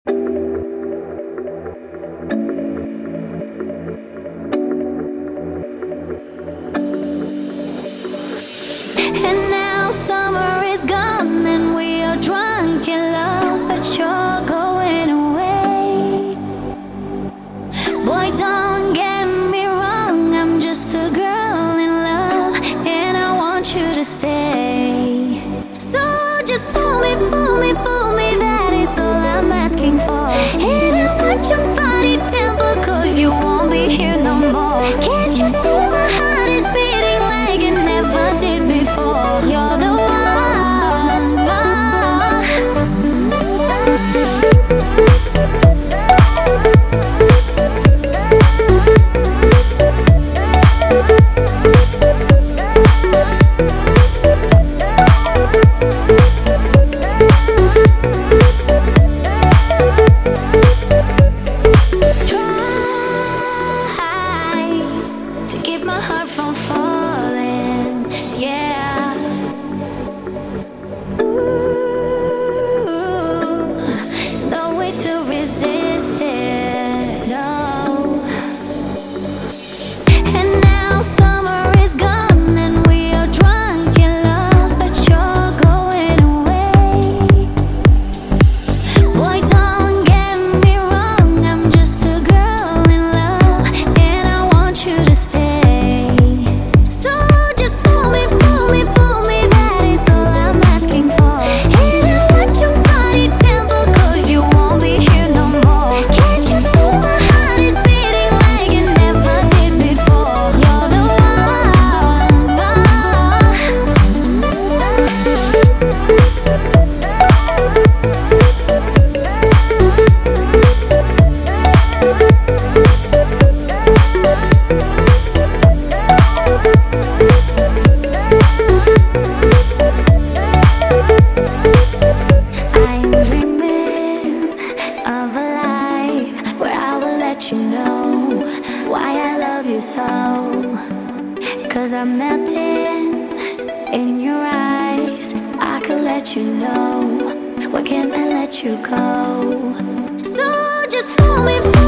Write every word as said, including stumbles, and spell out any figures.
And now summer is gone and we are drunk in love, but you're going away. Boy, don't get me wrong, I'm just a girl in love and I want you to stay. So just fool me, fool me, fool me, that is all I'm asking for. And I want your body temper, cause you won't be here no more. Can't you see my heart is beating like it never did before? You're the one. You know why I love you so, cause I'm melting in your eyes. I could let you know, why can't I let you go? So just fool me.